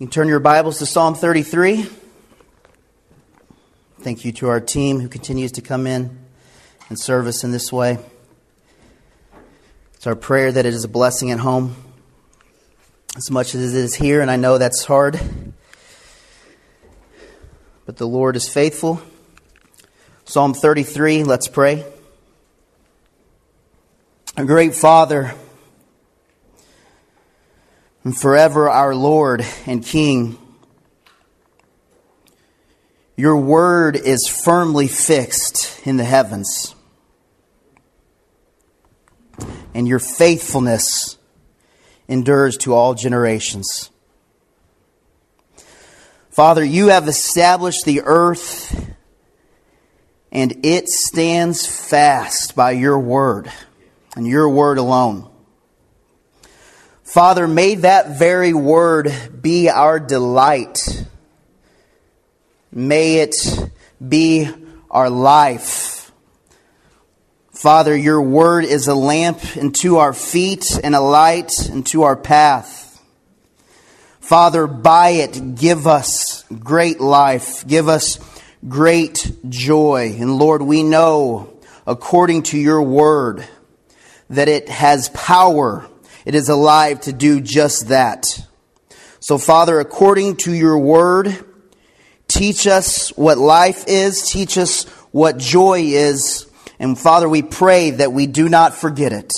You can turn your Bibles to Psalm 33. Thank you to our team who continues to come in and serve us in this way. It's our prayer that it is a blessing at home as much as it is here, and I know that's hard. But the Lord is faithful. Psalm 33, let's pray. Our great Father, and forever our Lord and King, your word is firmly fixed in the heavens, and your faithfulness endures to all generations. Father, you have established the earth, and it stands fast by your word, and your word alone. Father, may that very word be our delight. May it be our life. Father, your word is a lamp unto our feet and a light unto our path. Father, by it, give us great life. Give us great joy. And Lord, we know, according to your word, that it has power. It is alive to do just that. So, Father, according to your word, teach us what life is. Teach us what joy is. And, Father, we pray that we do not forget it.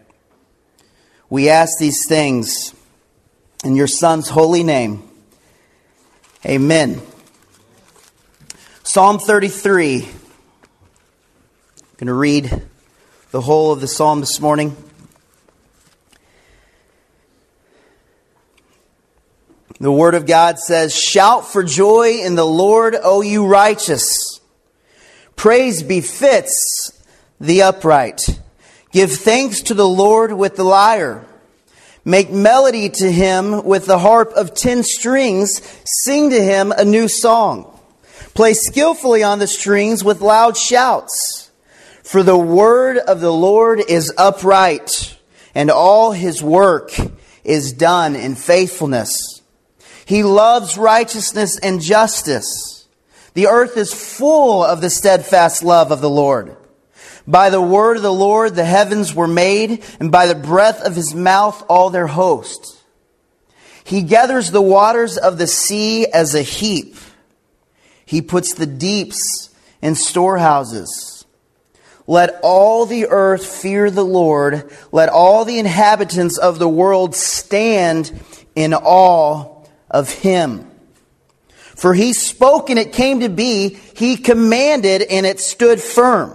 We ask these things in your Son's holy name. Amen. Psalm 33. I'm going to read the whole of the psalm this morning. The Word of God says, "Shout for joy in the Lord, O you righteous. Praise befits the upright. Give thanks to the Lord with the lyre. Make melody to him with the harp of 10 strings. Sing to him a new song. Play skillfully on the strings with loud shouts. For the word of the Lord is upright, and all his work is done in faithfulness. He loves righteousness and justice. The earth is full of the steadfast love of the Lord. By the word of the Lord the heavens were made, and by the breath of his mouth all their host. He gathers the waters of the sea as a heap. He puts the deeps in storehouses. Let all the earth fear the Lord. Let all the inhabitants of the world stand in awe of him. For he spoke and it came to be. He commanded and it stood firm.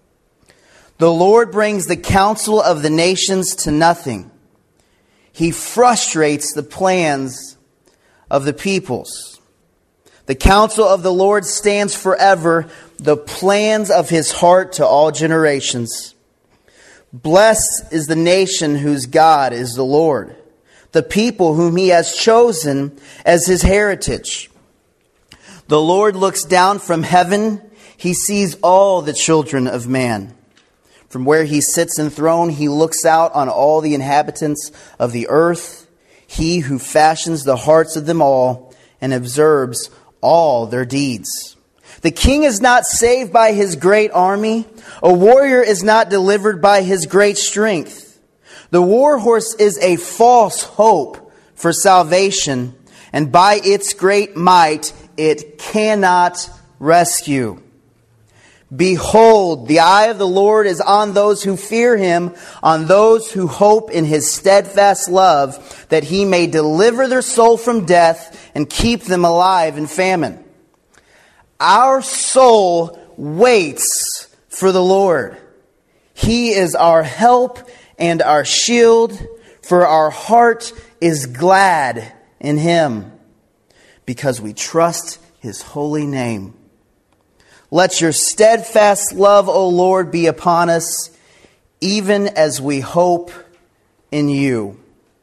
The Lord brings the counsel of the nations to nothing. He frustrates the plans of the peoples. The counsel of the Lord stands forever, the plans of his heart to all generations. Blessed is the nation whose God is the Lord, the people whom he has chosen as his heritage. The Lord looks down from heaven. He sees all the children of man. From where he sits enthroned, he looks out on all the inhabitants of the earth. He who fashions the hearts of them all and observes all their deeds. The king is not saved by his great army. A warrior is not delivered by his great strength. The war horse is a false hope for salvation, and by its great might it cannot rescue. Behold, the eye of the Lord is on those who fear him, on those who hope in his steadfast love, that he may deliver their soul from death and keep them alive in famine. Our soul waits for the Lord. He is our help and our shield, for our heart is glad in him, because we trust his holy name. Let your steadfast love, O Lord, be upon us, even as we hope in you.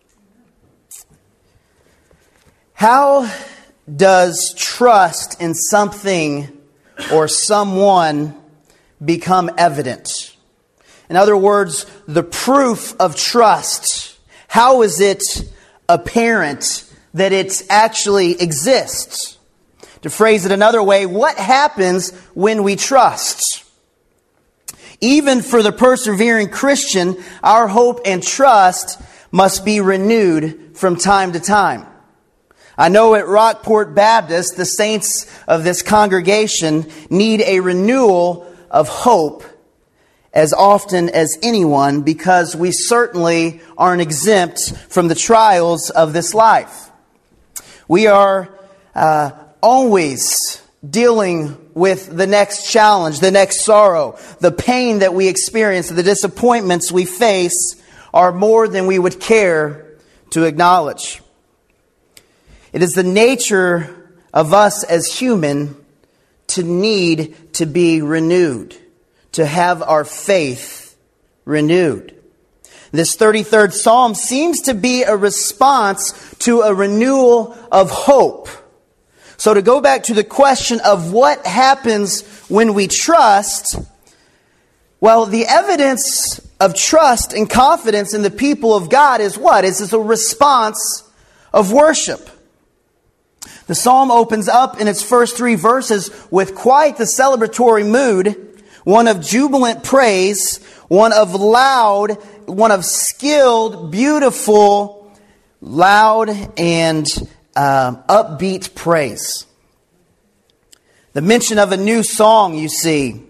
How does trust in something or someone become evident? In other words, the proof of trust. How is it apparent that it actually exists. To phrase it another way, what happens when we trust? Even for the persevering Christian, our hope and trust must be renewed from time to time. I know at Rockport Baptist, the saints of this congregation need a renewal of hope as often as anyone, because we certainly aren't exempt from the trials of this life. We are always dealing with the next challenge, the next sorrow. The pain that we experience, the disappointments we face are more than we would care to acknowledge. It is the nature of us as human to need to be renewed, to have our faith renewed. This 33rd Psalm seems to be a response to a renewal of hope. So to go back to the question of what happens when we trust, well, the evidence of trust and confidence in the people of God is what? It's a response of worship. The psalm opens up in its first 3 verses with quite the celebratory mood, one of jubilant praise, one of loud, one of skilled, beautiful, loud, and upbeat praise. The mention of a new song, you see.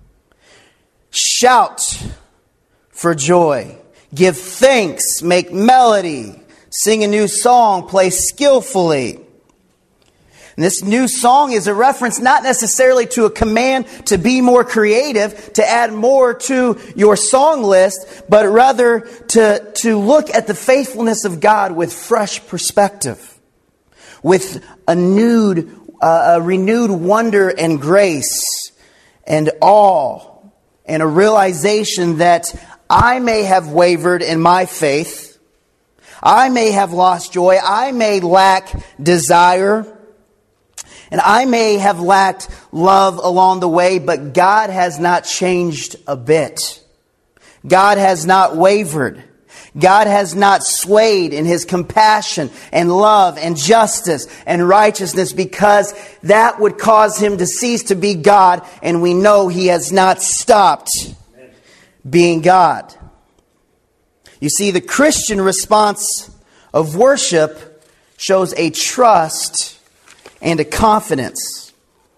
Shout for joy. Give thanks. Make melody. Sing a new song. Play skillfully. And this new song is a reference not necessarily to a command to be more creative, to add more to your song list, but rather to look at the faithfulness of God with fresh perspective, with a renewed wonder and grace and awe, and a realization that I may have wavered in my faith, I may have lost joy, I may lack desire, and I may have lacked love along the way, but God has not changed a bit. God has not wavered. God has not swayed in His compassion and love and justice and righteousness, because that would cause Him to cease to be God, and we know He has not stopped being God. You see, the Christian response of worship shows a trust and a confidence.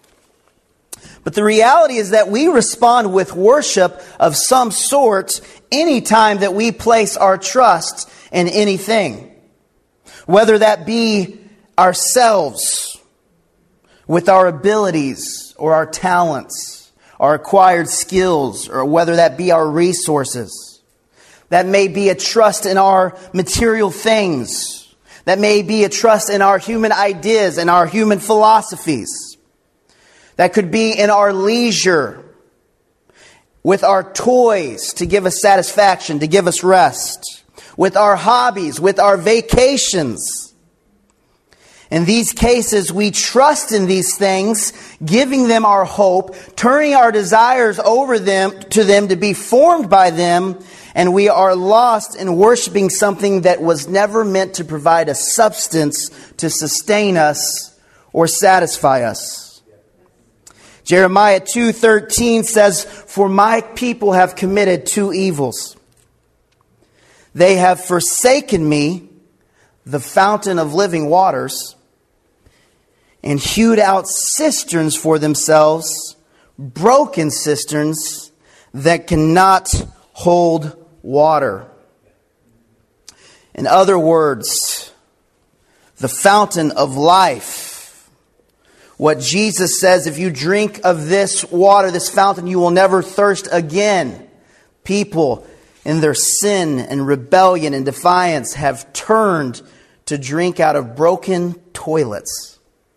But the reality is that we respond with worship of some sort anytime that we place our trust in anything. Whether that be ourselves, with our abilities or our talents, our acquired skills, or whether that be our resources. That may be a trust in our material things. That may be a trust in our human ideas and our human philosophies. That could be in our leisure, with our toys to give us satisfaction, to give us rest, with our hobbies, with our vacations. In these cases, we trust in these things, giving them our hope, turning our desires over to them to be formed by them, and we are lost in worshiping something that was never meant to provide a substance to sustain us or satisfy us. Jeremiah 2:13 says, "For my people have committed 2 evils. They have forsaken me, the fountain of living waters, and hewed out cisterns for themselves, broken cisterns that cannot hold water." In other words, the fountain of life. What Jesus says, if you drink of this water, this fountain, you will never thirst again. People in their sin and rebellion and defiance have turned to drink out of broken toilets.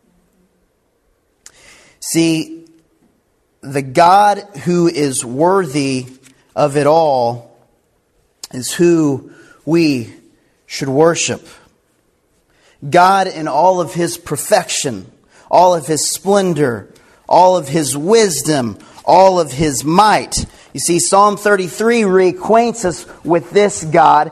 See, the God who is worthy of it all is who we should worship. God in all of His perfection, all of His splendor, all of His wisdom, all of His might. You see, Psalm 33 reacquaints us with this God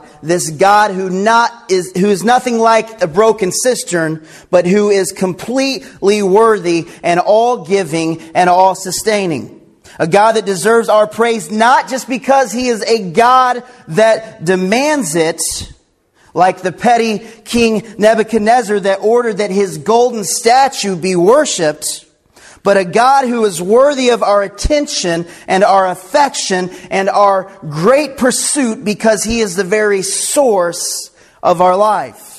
who is nothing like a broken cistern, but who is completely worthy and all-giving and all-sustaining. A God that deserves our praise not just because He is a God that demands it, like the petty King Nebuchadnezzar that ordered that his golden statue be worshipped, but a God who is worthy of our attention and our affection and our great pursuit because He is the very source of our life.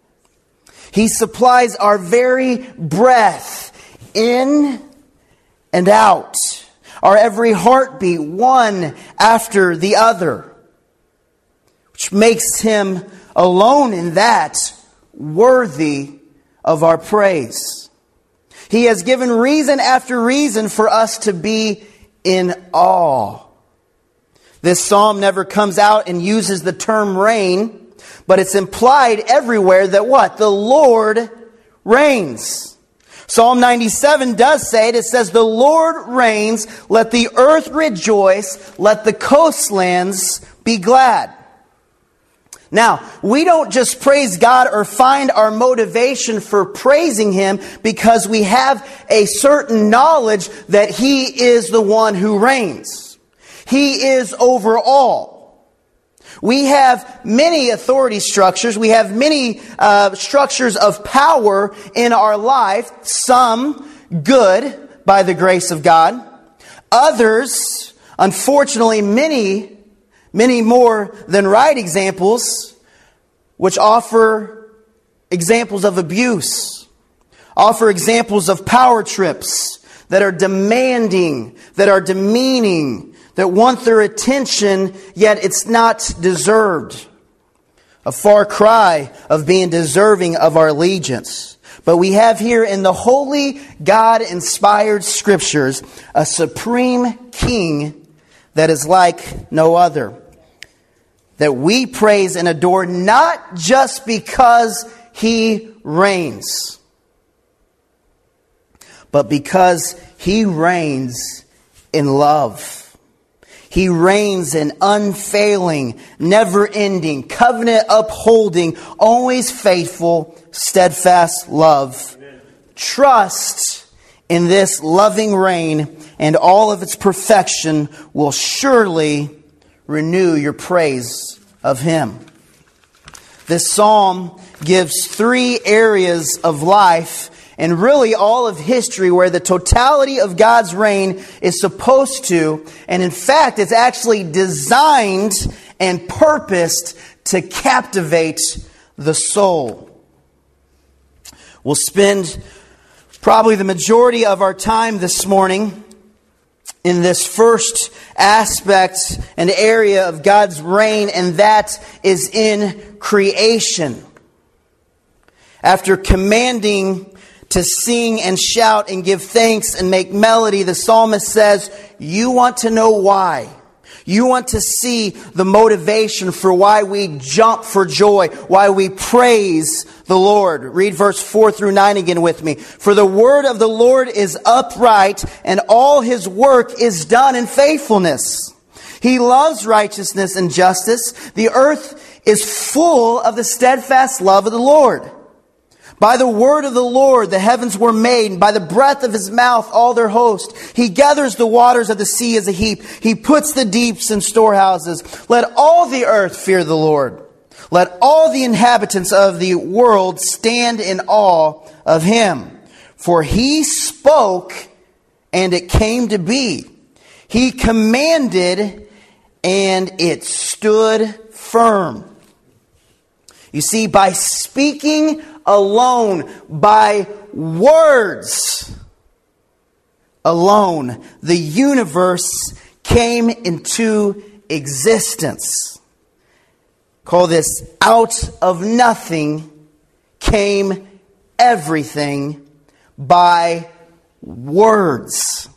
He supplies our very breath in and out, our every heartbeat, one after the other, which makes Him alone in that worthy of our praise. He has given reason after reason for us to be in awe. This psalm never comes out and uses the term reign, but it's implied everywhere that what? The Lord reigns. Psalm 97 does say it. It says, "The Lord reigns, let the earth rejoice, let the coastlands be glad." Now, we don't just praise God or find our motivation for praising Him because we have a certain knowledge that He is the one who reigns. He is over all. We have many authority structures. We have many structures of power in our life. Some good by the grace of God. Others, unfortunately, many more than right examples, which offer examples of abuse, offer examples of power trips that are demanding, that are demeaning, that want their attention, yet it's not deserved. A far cry of being deserving of our allegiance. But we have here in the holy, God-inspired Scriptures a supreme King that is like no other, that we praise and adore not just because He reigns, but because He reigns in love. He reigns in unfailing, never-ending, covenant-upholding, always faithful, steadfast love. Amen. Trust in this loving reign, and all of its perfection will surely renew your praise of Him. This psalm gives 3 areas of life and really all of history where the totality of God's reign is supposed to, and in fact, it's actually designed and purposed to captivate the soul. We'll spend probably the majority of our time this morning in this first aspect and area of God's reign, and that is in creation. After commanding to sing and shout and give thanks and make melody, the psalmist says, you want to know why. You want to see the motivation for why we jump for joy, why we praise the Lord. Read verse 4 through 9 again with me. For the word of the Lord is upright, and all His work is done in faithfulness. He loves righteousness and justice. The earth is full of the steadfast love of the Lord. By the word of the Lord the heavens were made, and by the breath of His mouth all their host. He gathers the waters of the sea as a heap. He puts the deeps in storehouses. Let all the earth fear the Lord. Let all the inhabitants of the world stand in awe of Him. For He spoke, and it came to be. He commanded, and it stood firm. You see, by speaking alone, by words alone, the universe came into existence. Call this out of nothing came everything by words.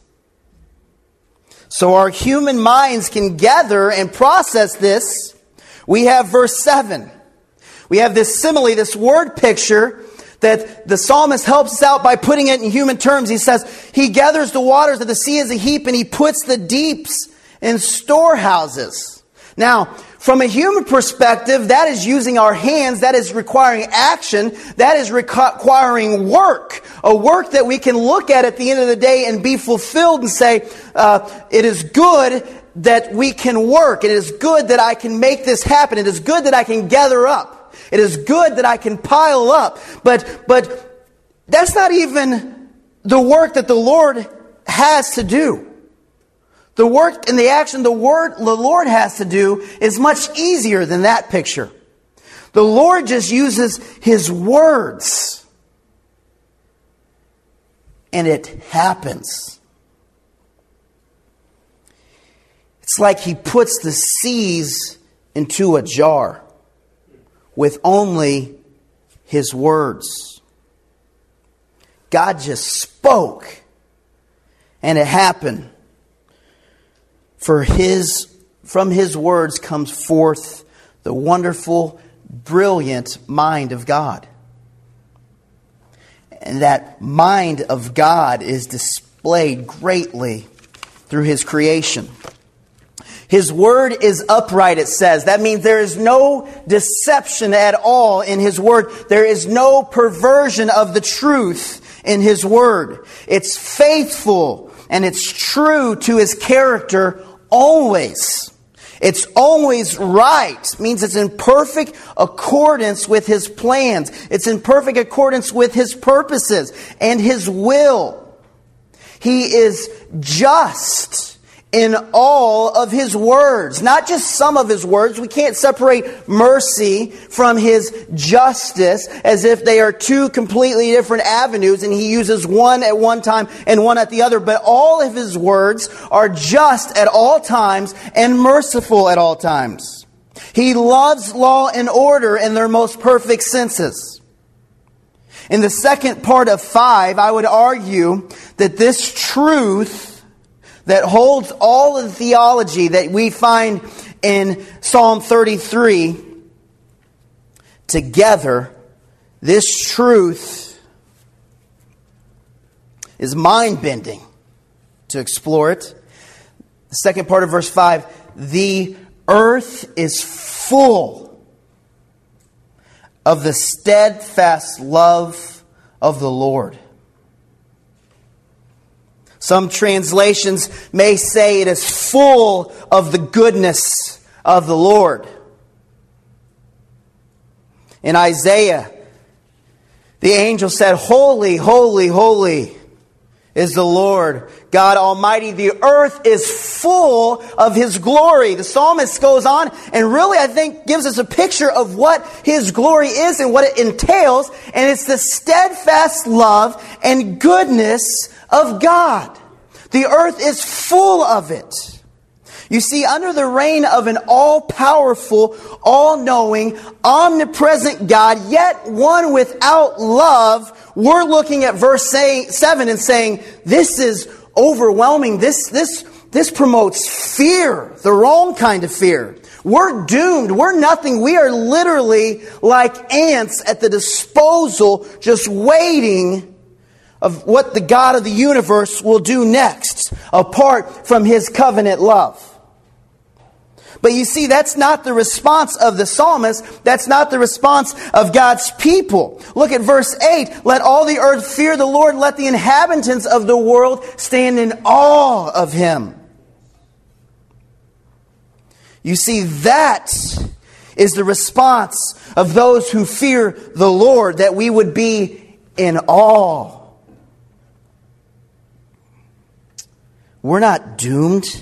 So our human minds can gather and process this. We have verse 7. We have this simile, this word picture that the psalmist helps us out by putting it in human terms. He says, He gathers the waters of the sea as a heap, and He puts the deeps in storehouses. Now, from a human perspective, that is using our hands, that is requiring action, that is requiring work. A work that we can look at the end of the day and be fulfilled and say, it is good that we can work. It is good that I can make this happen. It is good that I can gather up. It is good that I can pile up. But that's not even the work that the Lord has to do. The work and the action the Lord has to do is much easier than that picture. The Lord just uses His words. And it happens. It's like He puts the seas into a jar with only His words. God just spoke and it happened. From His words comes forth the wonderful, brilliant mind of God. And that mind of God is displayed greatly through His creation. His word is upright, it says. That means there is no deception at all in His word. There is no perversion of the truth in His word. It's faithful and it's true to His character always. It's always right. It means it's in perfect accordance with His plans. It's in perfect accordance with His purposes and His will. He is just in all of His words, not just some of His words. We can't separate mercy from His justice as if they are two completely different avenues and He uses one at one time and one at the other. But all of His words are just at all times and merciful at all times. He loves law and order in their most perfect senses. In the second part of 5, I would argue that this truth that holds all of the theology that we find in Psalm 33 together, this truth is mind-bending to explore it. The second part of verse 5, the earth is full of the steadfast love of the Lord. Some translations may say it is full of the goodness of the Lord. In Isaiah, the angel said, "Holy, holy, holy is the Lord God Almighty. The earth is full of His glory." The psalmist goes on and really, I think, gives us a picture of what His glory is and what it entails. And it's the steadfast love and goodness of God. The earth is full of it. You see, under the reign of an all-powerful, all-knowing, omnipresent God, yet one without love, we're looking at verse 7 and saying, this is overwhelming. This promotes fear, the wrong kind of fear. We're doomed. We're nothing. We are literally like ants at the disposal, just waiting of what the God of the universe will do next, apart from His covenant love. But you see, that's not the response of the psalmist. That's not the response of God's people. Look at verse 8. Let all the earth fear the Lord. Let the inhabitants of the world stand in awe of Him. You see, that is the response of those who fear the Lord, that we would be in awe. We're not doomed.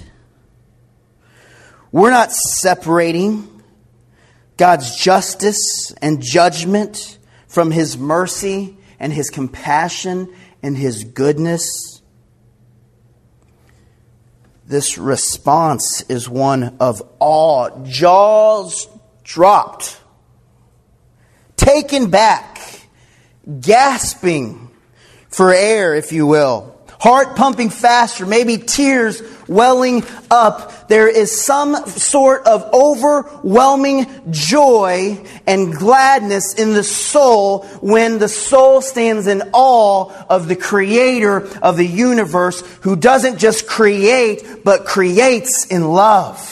We're not separating God's justice and judgment from His mercy and His compassion and His goodness. This response is one of awe, jaws dropped, taken back, gasping for air, if you will. heart pumping faster, maybe tears welling up. There is some sort of overwhelming joy and gladness in the soul when the soul stands in awe of the Creator of the universe, who doesn't just create, but creates in love.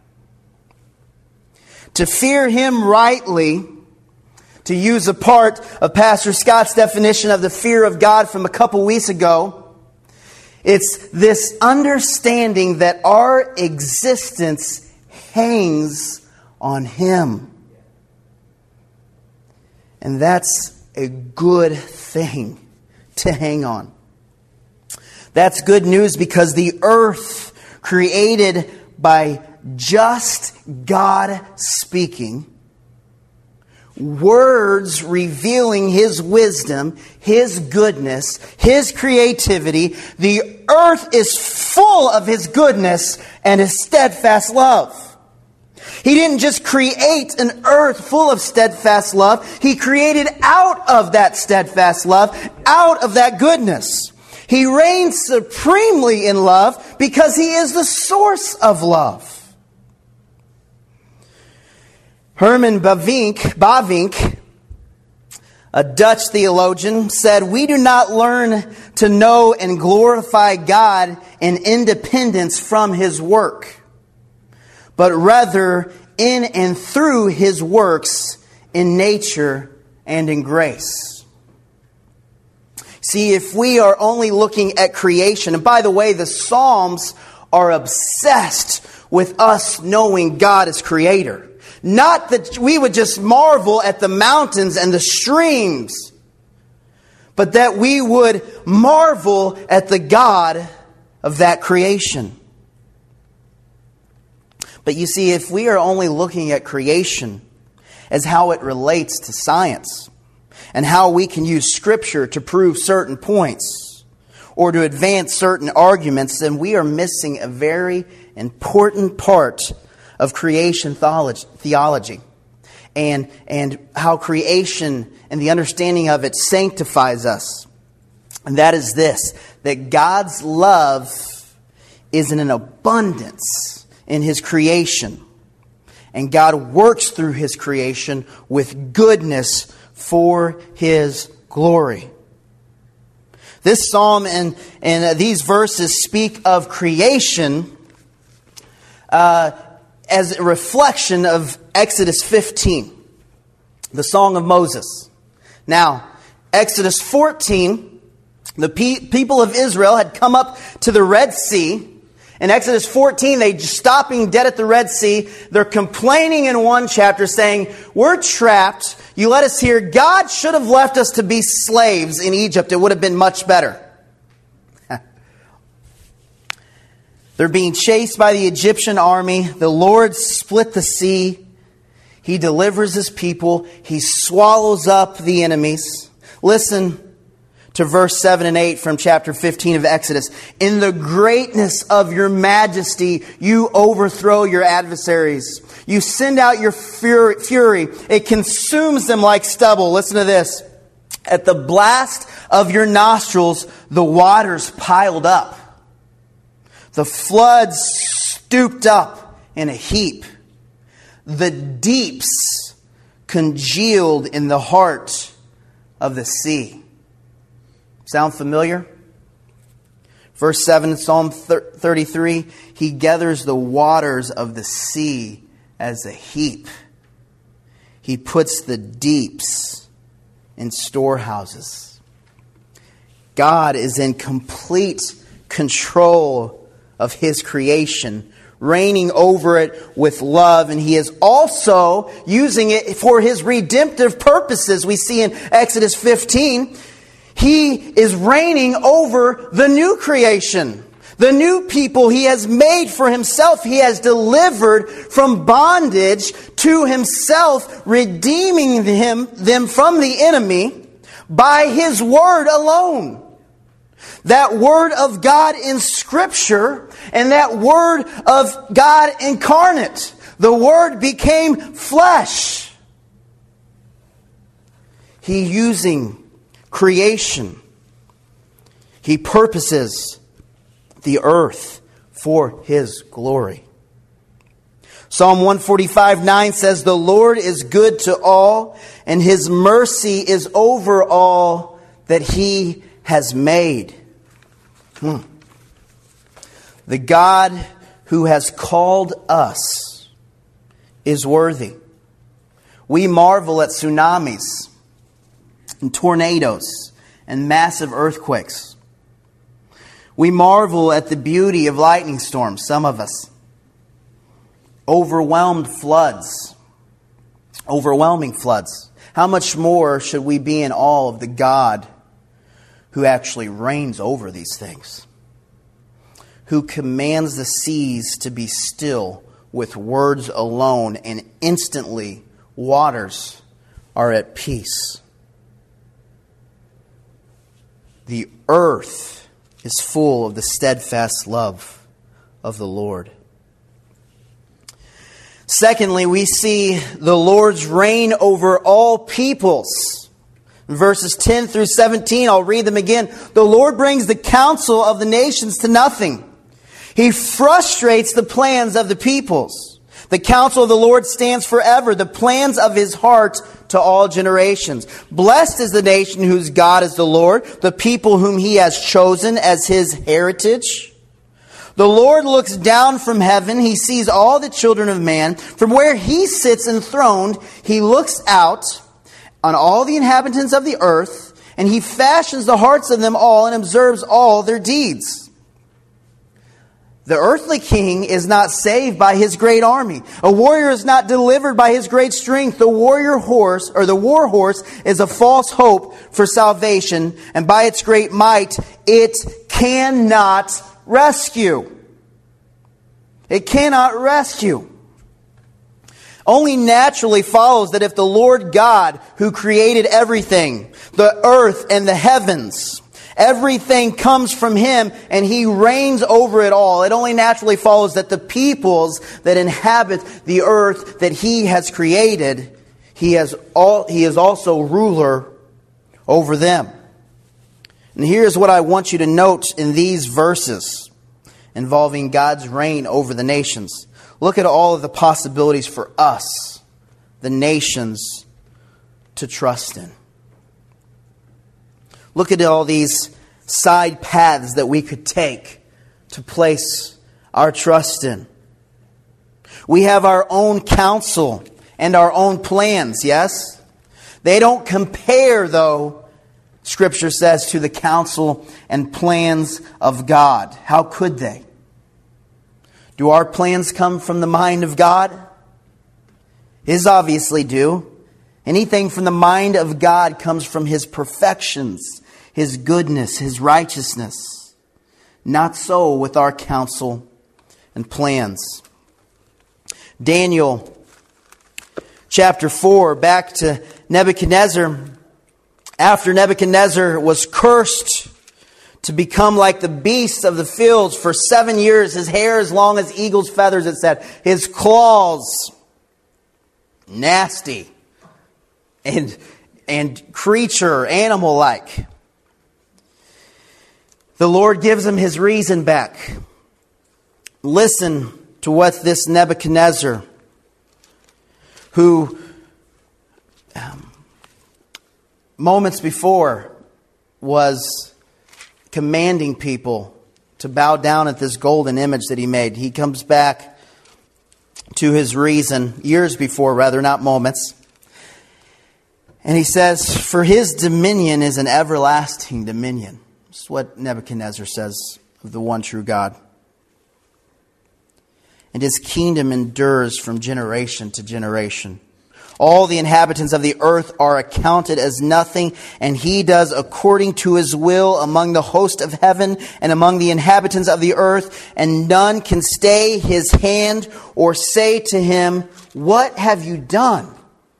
To fear Him rightly, to use a part of Pastor Scott's definition of the fear of God from a couple weeks ago, it's this understanding that our existence hangs on Him. And that's a good thing to hang on. That's good news because the earth created by just God speaking, words revealing His wisdom, His goodness, His creativity. The earth is full of His goodness and His steadfast love. He didn't just create an earth full of steadfast love. He created out of that steadfast love, out of that goodness. He reigns supremely in love because He is the source of love. Herman Bavinck, a Dutch theologian, said, "We do not learn to know and glorify God in independence from His work, but rather in and through His works in nature and in grace." See, if we are only looking at creation, and by the way, the Psalms are obsessed with us knowing God as Creator. Not that we would just marvel at the mountains and the streams, but that we would marvel at the God of that creation. But you see, if we are only looking at creation as how it relates to science, and how we can use Scripture to prove certain points or to advance certain arguments, then we are missing a very important part of creation theology and how creation and the understanding of it sanctifies us. And that is this, that God's love is in an abundance in His creation. And God works through His creation with goodness for His glory. This psalm and these verses speak of creation as a reflection of Exodus 15, the Song of Moses. Now, Exodus 14, the people of Israel had come up to the Red Sea. In Exodus 14, they're stopping dead at the Red Sea. They're complaining in one chapter saying, "We're trapped. You let us here. God should have left us to be slaves in Egypt. It would have been much better." They're being chased by the Egyptian army. The Lord split the sea. He delivers His people. He swallows up the enemies. Listen to verse 7 and 8 from chapter 15 of Exodus. "In the greatness of your majesty, you overthrow your adversaries. You send out your fury. It consumes them like stubble." Listen to this. "At the blast of your nostrils, the waters piled up. The floods stooped up in a heap. The deeps congealed in the heart of the sea." Sound familiar? Verse 7, Psalm 33, "He gathers the waters of the sea as a heap. He puts the deeps in storehouses." God is in complete control of His creation, reigning over it with love, and He is also using it for His redemptive purposes. We see in Exodus 15, He is reigning over the new creation, the new people He has made for Himself. He has delivered from bondage to Himself, redeeming them from the enemy by His word alone. That Word of God in Scripture and that Word of God incarnate. The Word became flesh. He using creation. He purposes the earth for His glory. Psalm 145:9 says, "The Lord is good to all, and His mercy is over all that He has made." The God who has called us is worthy. We marvel at tsunamis and tornadoes and massive earthquakes. We marvel at the beauty of lightning storms, some of us. Overwhelming floods. How much more should we be in awe of the God who actually reigns over these things? Who commands the seas to be still with words alone, and instantly waters are at peace. The earth is full of the steadfast love of the Lord. Secondly, we see the Lord's reign over all peoples. In verses 10 through 17, I'll read them again. The Lord brings the counsel of the nations to nothing. He frustrates the plans of the peoples. The counsel of the Lord stands forever, the plans of His heart to all generations. Blessed is the nation whose God is the Lord, the people whom He has chosen as His heritage. The Lord looks down from heaven. He sees all the children of man. From where He sits enthroned, He looks out on all the inhabitants of the earth, and He fashions the hearts of them all and observes all their deeds. The earthly king is not saved by his great army. A warrior is not delivered by his great strength. The war horse is a false hope for salvation, and by its great might it cannot rescue. It cannot rescue. Only naturally follows that if the Lord God, who created everything, the earth and the heavens, everything comes from Him and He reigns over it all, it only naturally follows that the peoples that inhabit the earth that He has created, He is also ruler over them. And here's what I want you to note in these verses involving God's reign over the nations. Look at all of the possibilities for us, the nations, to trust in. Look at all these side paths that we could take to place our trust in. We have our own counsel and our own plans, yes? They don't compare, though, Scripture says, to the counsel and plans of God. How could they? Do our plans come from the mind of God? His obviously do. Anything from the mind of God comes from His perfections, His goodness, His righteousness. Not so with our counsel and plans. Daniel chapter 4, back to Nebuchadnezzar. After Nebuchadnezzar was cursed to become like the beasts of the fields for 7 years, his hair as long as eagle's feathers, it said, his claws nasty and creature, animal-like. The Lord gives him his reason back. Listen to what this Nebuchadnezzar, who moments before was commanding people to bow down at this golden image that he made. He comes back to his reason, years before rather, not moments. And he says, for his dominion is an everlasting dominion. That's what Nebuchadnezzar says of the one true God. And his kingdom endures from generation to generation. All the inhabitants of the earth are accounted as nothing, and he does according to his will among the host of heaven and among the inhabitants of the earth, and none can stay his hand or say to him, what have you done?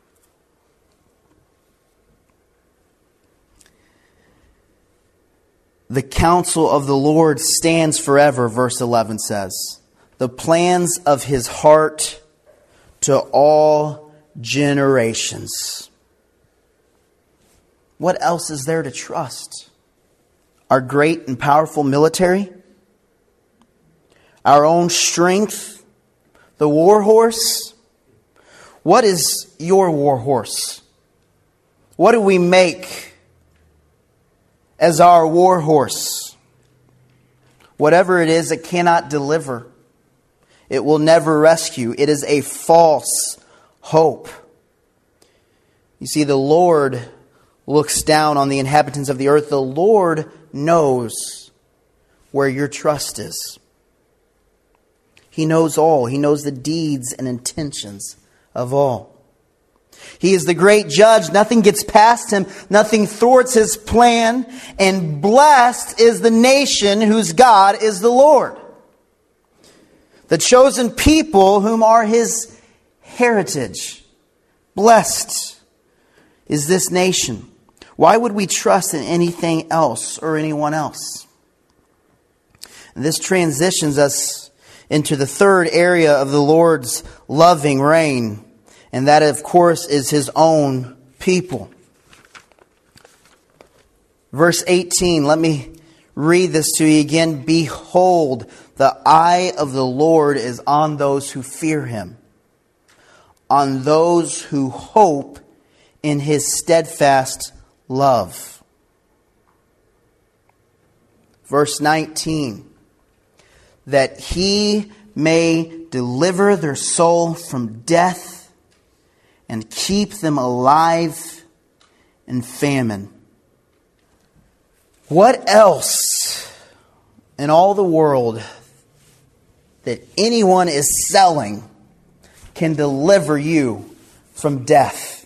The counsel of the Lord stands forever, verse 11 says. The plans of his heart to all generations. What else is there to trust our great and powerful military, our own strength, the war horse? What is your war horse? What do we make as our war horse? Whatever it is, it cannot deliver. It will never rescue. It is a false hope. You see, the Lord looks down on the inhabitants of the earth. The Lord knows where your trust is. He knows all. He knows the deeds and intentions of all. He is the great judge. Nothing gets past him. Nothing thwarts his plan. And blessed is the nation whose God is the Lord. The chosen people whom are his heritage. Blessed is this nation. Why would we trust in anything else or anyone else? And this transitions us into the third area of the Lord's loving reign. And that, of course, is his own people. Verse 18, let me read this to you again. Behold, the eye of the Lord is on those who fear him, on those who hope in his steadfast love. Verse 19, that he may deliver their soul from death and keep them alive in famine. What else in all the world that anyone is selling can deliver you from death?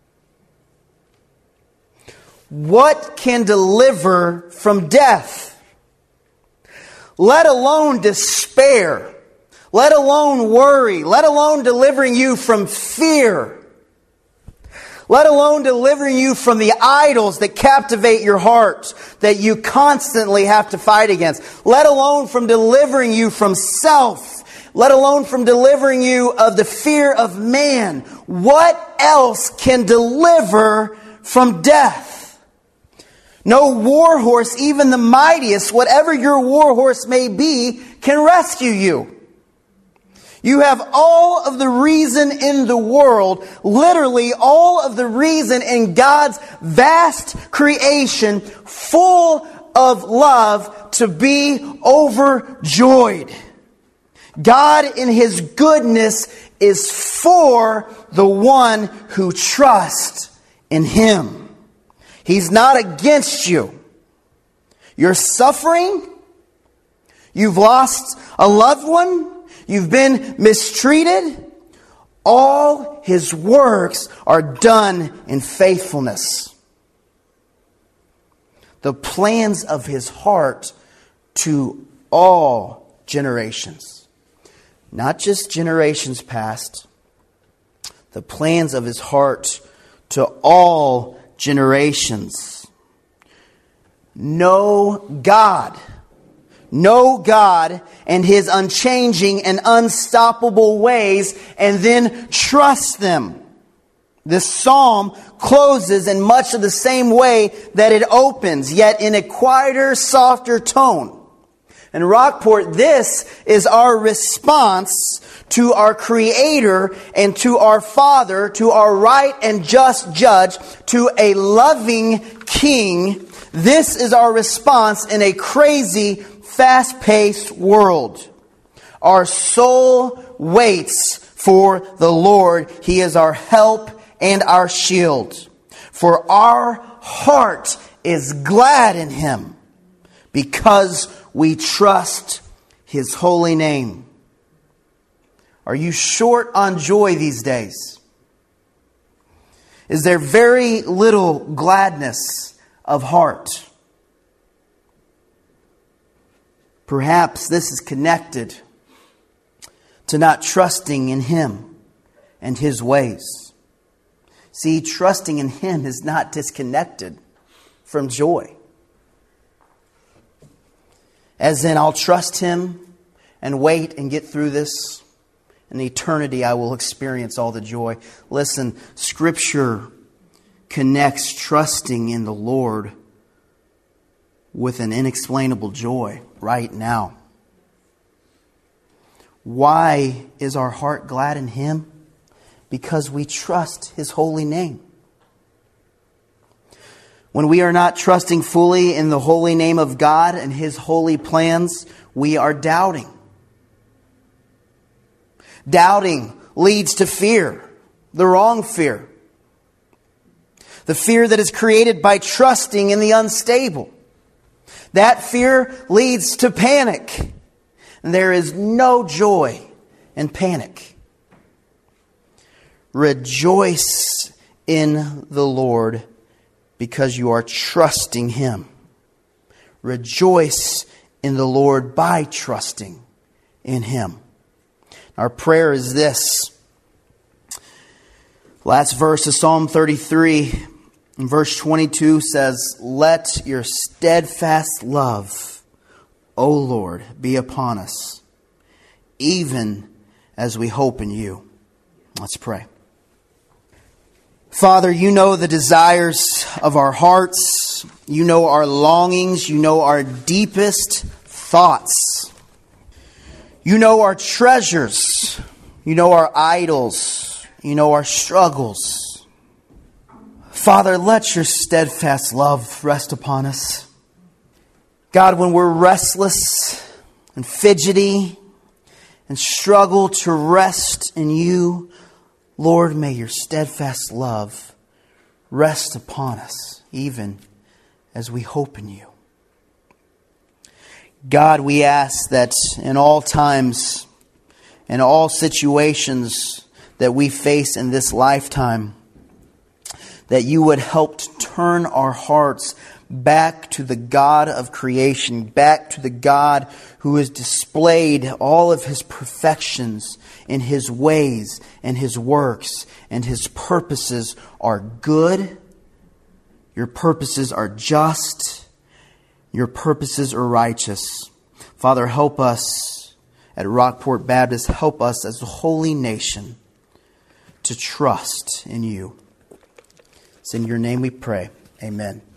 What can deliver from death? Let alone despair. Let alone worry. Let alone delivering you from fear. Let alone delivering you from the idols that captivate your heart, that you constantly have to fight against. Let alone from delivering you from self. Let alone from delivering you of the fear of man. What else can deliver from death? No war horse, even the mightiest, whatever your war horse may be, can rescue you. You have all of the reason in the world, literally all of the reason in God's vast creation, full of love, to be overjoyed. God in his goodness is for the one who trusts in him. He's not against you. You're suffering. You've lost a loved one. You've been mistreated. All his works are done in faithfulness. The plans of his heart to all generations. Not just generations past. The plans of his heart to all generations. Know God and his unchanging and unstoppable ways, and then trust them. This psalm closes in much of the same way that it opens, yet in a quieter, softer tone. And Rockport, this is our response to our Creator and to our Father, to our right and just Judge, to a loving King. This is our response in a crazy, fast-paced world. Our soul waits for the Lord. He is our help and our shield. For our heart is glad in him because we trust his holy name. Are you short on joy these days? Is there very little gladness of heart? Perhaps this is connected to not trusting in him and his ways. See, trusting in him is not disconnected from joy. As in, I'll trust him and wait and get through this. In eternity, I will experience all the joy. Listen, Scripture connects trusting in the Lord with an inexplainable joy right now. Why is our heart glad in Him? Because we trust His holy name. When we are not trusting fully in the holy name of God and His holy plans, we are doubting. Doubting leads to fear, the wrong fear. The fear that is created by trusting in the unstable. That fear leads to panic. And there is no joy in panic. Rejoice in the Lord because you are trusting Him. Rejoice in the Lord by trusting in Him. Our prayer is this. Last verse of Psalm 33, in verse 22 says, "Let your steadfast love, O Lord, be upon us, even as we hope in you." Let's pray. Father, you know the desires of our hearts. You know our longings. You know our deepest thoughts. You know our treasures. You know our idols. You know our struggles. Father, let your steadfast love rest upon us. God, when we're restless and fidgety and struggle to rest in you, Lord, may your steadfast love rest upon us, even as we hope in you. God, we ask that in all times, in all situations that we face in this lifetime, that you would help to turn our hearts back to the God of creation, back to the God who has displayed all of His perfections in His ways and His works, and His purposes are good. Your purposes are just. Your purposes are righteous. Father, help us at Rockport Baptist. Help us as a holy nation to trust in you. It's in your name we pray. Amen.